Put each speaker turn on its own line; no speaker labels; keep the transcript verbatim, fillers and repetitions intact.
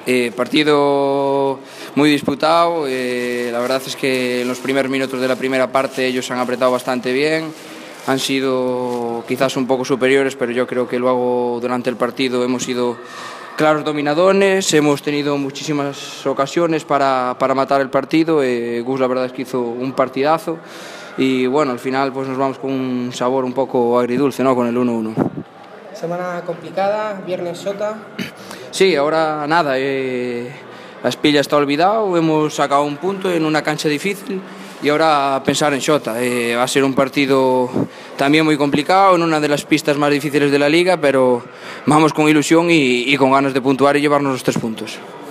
Eh, partido muy disputado, eh, la verdad es que en los primeros minutos de la primera parte ellos han apretado bastante bien, han sido quizás un poco superiores, pero yo creo que luego durante el partido hemos sido claros dominadores, hemos tenido muchísimas ocasiones para, para matar el partido. eh, Gus la verdad es que hizo un partidazo y bueno, al final pues nos vamos con un sabor un poco agridulce, ¿no? Con el uno uno.
Semana complicada, viernes Xota.
Sí, ahora nada, eh, la Espilla está olvidado, hemos sacado un punto en una cancha difícil y ahora pensar en Xota. Eh, va a ser un partido también muy complicado, en una de las pistas más difíciles de la liga, pero vamos con ilusión y, y con ganas de puntuar y llevarnos los tres puntos.